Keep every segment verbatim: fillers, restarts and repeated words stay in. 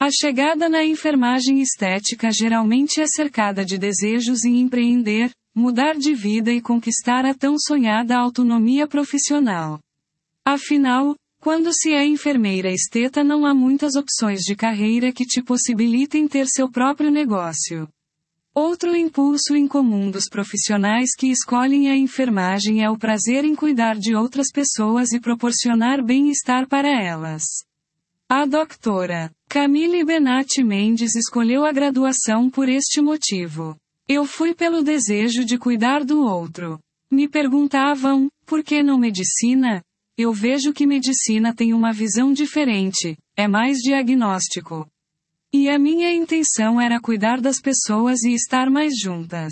A chegada na enfermagem estética geralmente é cercada de desejos em empreender, mudar de vida e conquistar a tão sonhada autonomia profissional. Afinal, quando se é enfermeira esteta não há muitas opções de carreira que te possibilitem ter seu próprio negócio. Outro impulso incomum dos profissionais que escolhem a enfermagem é o prazer em cuidar de outras pessoas e proporcionar bem-estar para elas. A doutora Camille Benatti Mendes escolheu a graduação por este motivo. Eu fui pelo desejo de cuidar do outro. Me perguntavam, por que não medicina? Eu vejo que medicina tem uma visão diferente, é mais diagnóstico. E a minha intenção era cuidar das pessoas e estar mais juntas.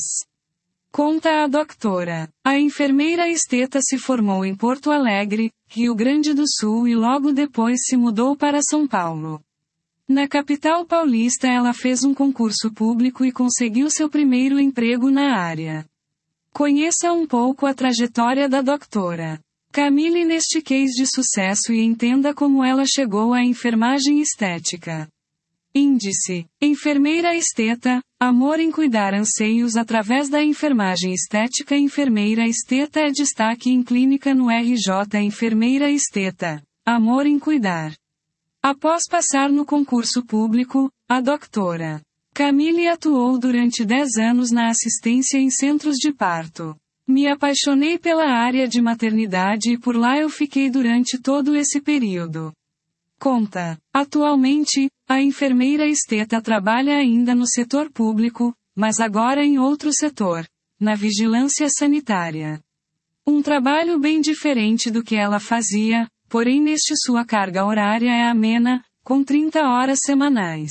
Conta a doutora. A enfermeira esteta se formou em Porto Alegre, Rio Grande do Sul e logo depois se mudou para São Paulo. Na capital paulista ela fez um concurso público e conseguiu seu primeiro emprego na área. Conheça um pouco a trajetória da doutora Camille neste case de sucesso e entenda como ela chegou à enfermagem estética. Índice: enfermeira esteta, amor em cuidar anseios através da enfermagem estética. Enfermeira esteta é destaque em clínica no R J. Enfermeira esteta, amor em cuidar. Após passar no concurso público, a doutora Camille atuou durante dez anos na assistência em centros de parto. Me apaixonei pela área de maternidade e por lá eu fiquei durante todo esse período. Conta. Atualmente, a enfermeira esteta trabalha ainda no setor público, mas agora em outro setor, na vigilância sanitária. Um trabalho bem diferente do que ela fazia, porém neste sua carga horária é amena, com trinta horas semanais.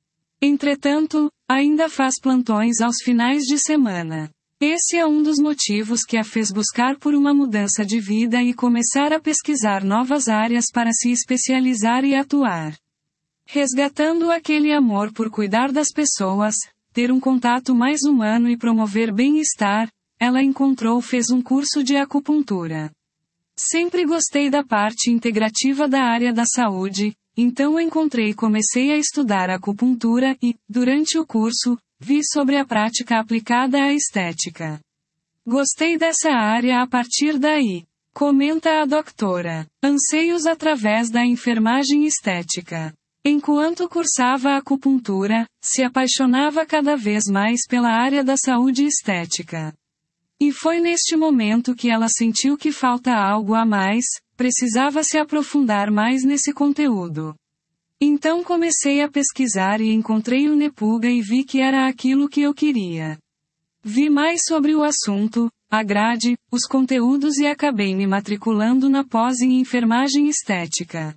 Entretanto, ainda faz plantões aos finais de semana. Esse é um dos motivos que a fez buscar por uma mudança de vida e começar a pesquisar novas áreas para se especializar e atuar. Resgatando aquele amor por cuidar das pessoas, ter um contato mais humano e promover bem-estar, ela encontrou fez um curso de acupuntura. Sempre gostei da parte integrativa da área da saúde, então encontrei e comecei a estudar acupuntura e, durante o curso, vi sobre a prática aplicada à estética. Gostei dessa área a partir daí. Comenta a doutora. Anseios através da enfermagem estética. Enquanto cursava acupuntura, se apaixonava cada vez mais pela área da saúde estética. E foi neste momento que ela sentiu que falta algo a mais, precisava se aprofundar mais nesse conteúdo. Então comecei a pesquisar e encontrei o Nepuga e vi que era aquilo que eu queria. Vi mais sobre o assunto, a grade, os conteúdos e acabei me matriculando na pós em enfermagem estética.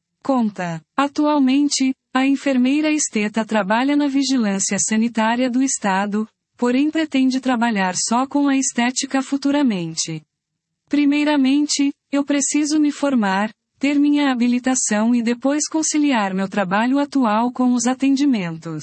Conta. Atualmente, a enfermeira esteta trabalha na vigilância sanitária do estado, porém pretende trabalhar só com a estética futuramente. Primeiramente, eu preciso me formar, ter minha habilitação e depois conciliar meu trabalho atual com os atendimentos.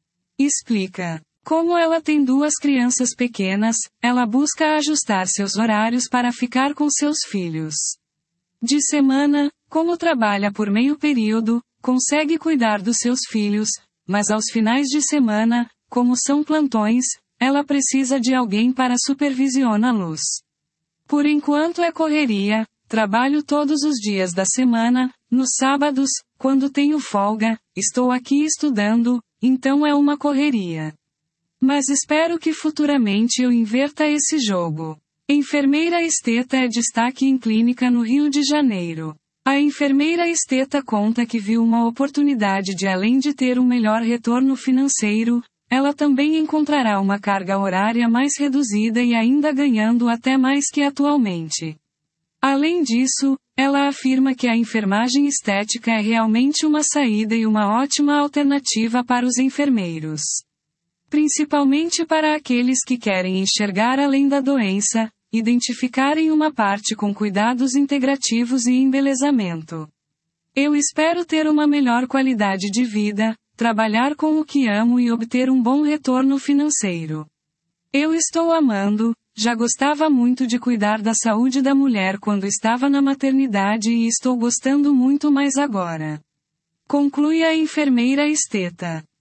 Explica. Como ela tem duas crianças pequenas, ela busca ajustar seus horários para ficar com seus filhos. De semana, como trabalha por meio período, consegue cuidar dos seus filhos, mas aos finais de semana, como são plantões, ela precisa de alguém para supervisioná-los. Por enquanto é correria. Trabalho todos os dias da semana, nos sábados, quando tenho folga, estou aqui estudando, então é uma correria. Mas espero que futuramente eu inverta esse jogo. Enfermeira esteta é destaque em clínica no Rio de Janeiro. A enfermeira esteta conta que viu uma oportunidade de além de ter um melhor retorno financeiro, ela também encontrará uma carga horária mais reduzida e ainda ganhando até mais que atualmente. Além disso, ela afirma que a enfermagem estética é realmente uma saída e uma ótima alternativa para os enfermeiros. Principalmente para aqueles que querem enxergar além da doença, identificarem uma parte com cuidados integrativos e embelezamento. Eu espero ter uma melhor qualidade de vida, trabalhar com o que amo e obter um bom retorno financeiro. Eu estou amando. Já gostava muito de cuidar da saúde da mulher quando estava na maternidade e estou gostando muito mais agora. Conclui a enfermeira esteta.